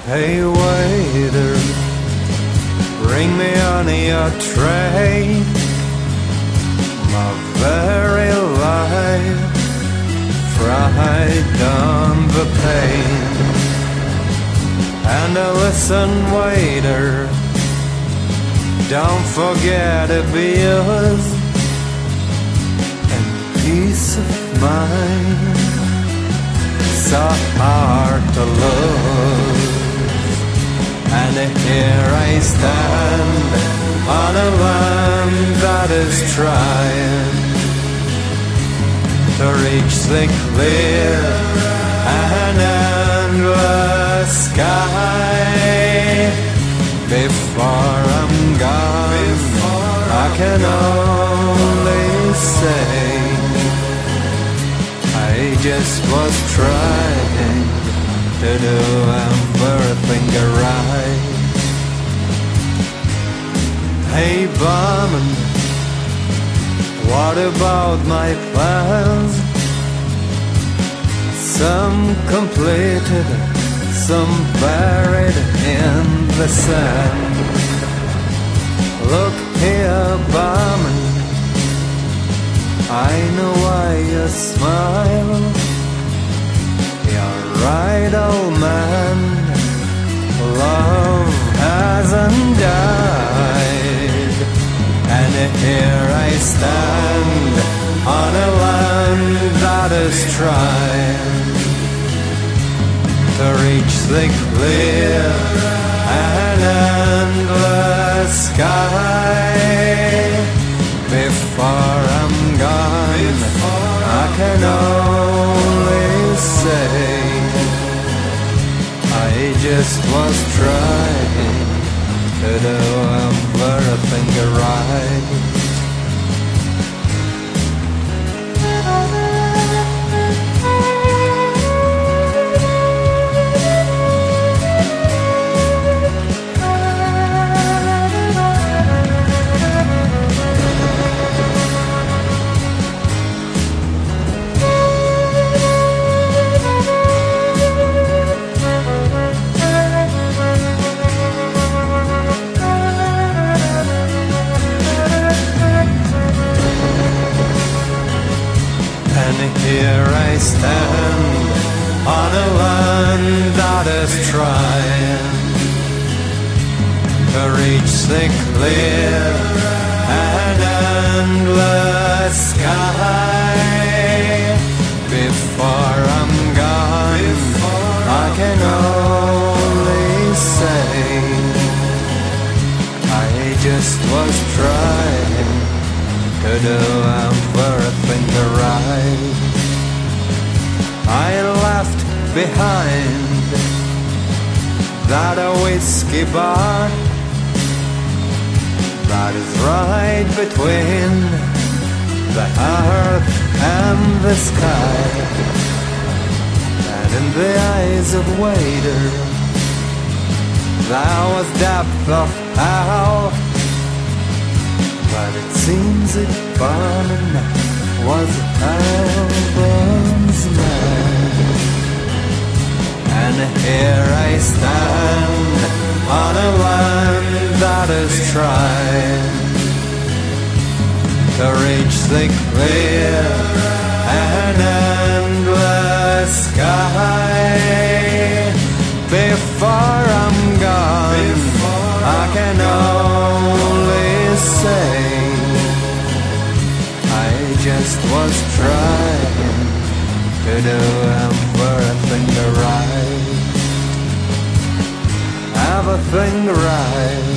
Hey waiter, bring me on your tray my very life fried on the pane. And listen waiter, don't forget the bills and peace of mind, so hard to lose. And here I stand on a land that is trying to reach the clear and endless sky. Before I'm gone, I can only say I just was trying to do everything right. Hey barman, what about my plans? Some completed, some buried in the sand. Look here barman, I know why you smile. You're right, old man, love hasn't died. And here I stand on a land that is trying to reach the clear and endless sky. Before I'm gone, I can only say I just was trying to do everything right. Here I stand on a land that is trying to reach the clear and endless sky. Before I'm gone, I can only say I just was trying to do everything right. I left behind that whiskey bar that is right between the earth and the sky. And in the eyes of waiter there was depth of hell, but it seems that barman was Album's man. And here I stand on a land that is trying to reach the clear and endless sky. Before I'm gone, I can only say I just was trying to do everything right. Everything right.